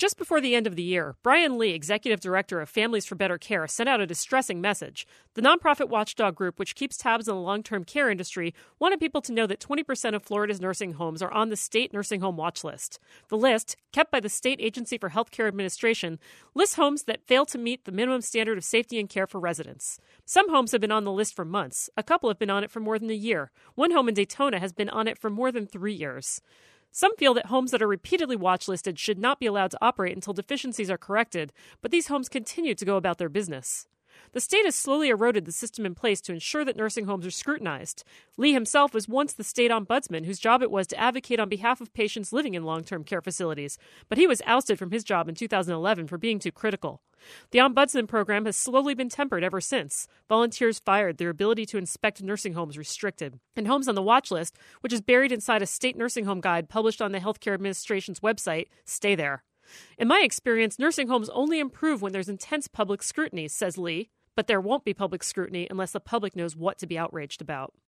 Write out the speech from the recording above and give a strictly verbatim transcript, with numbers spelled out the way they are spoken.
Just before the end of the year, Brian Lee, executive director of Families for Better Care, sent out a distressing message. The nonprofit watchdog group, which keeps tabs on the long-term care industry, wanted people to know that twenty percent of Florida's nursing homes are on the state nursing home watch list. The list, kept by the State Agency for Healthcare Administration, lists homes that fail to meet the minimum standard of safety and care for residents. Some homes have been on the list for months. A couple have been on it for more than a year. One home in Daytona has been on it for more than three years. Some feel that homes that are repeatedly watchlisted should not be allowed to operate until deficiencies are corrected, but these homes continue to go about their business. The state has slowly eroded the system in place to ensure that nursing homes are scrutinized. Lee himself was once the state ombudsman whose job it was to advocate on behalf of patients living in long-term care facilities, but he was ousted from his job in two thousand eleven for being too critical. The ombudsman program has slowly been tempered ever since. Volunteers fired, their ability to inspect nursing homes restricted. And homes on the watch list, which is buried inside a state nursing home guide published on the Healthcare Administration's website, stay there. In my experience, nursing homes only improve when there's intense public scrutiny, says Lee. But there won't be public scrutiny unless the public knows what to be outraged about.